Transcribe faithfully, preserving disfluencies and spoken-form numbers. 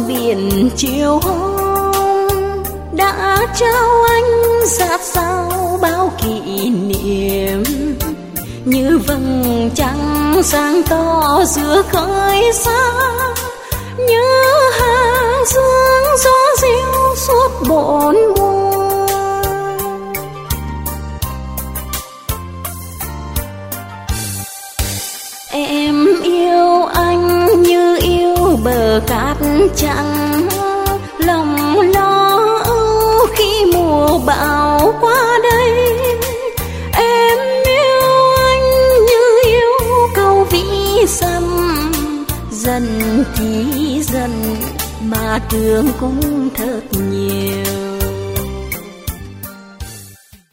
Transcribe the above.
biển chiều hôm đã trao anh sát sao bao kỷ niệm, như vầng trăng sáng to giữa khơi xa, như hàng dương gió diêu suốt bốn mùa. Em yêu anh như yêu bờ cát trắng, lòng lo âu khi mùa bão qua đây. Em yêu anh như yêu câu vĩ xăm, dần thì dần mà thương cũng thật nhiều.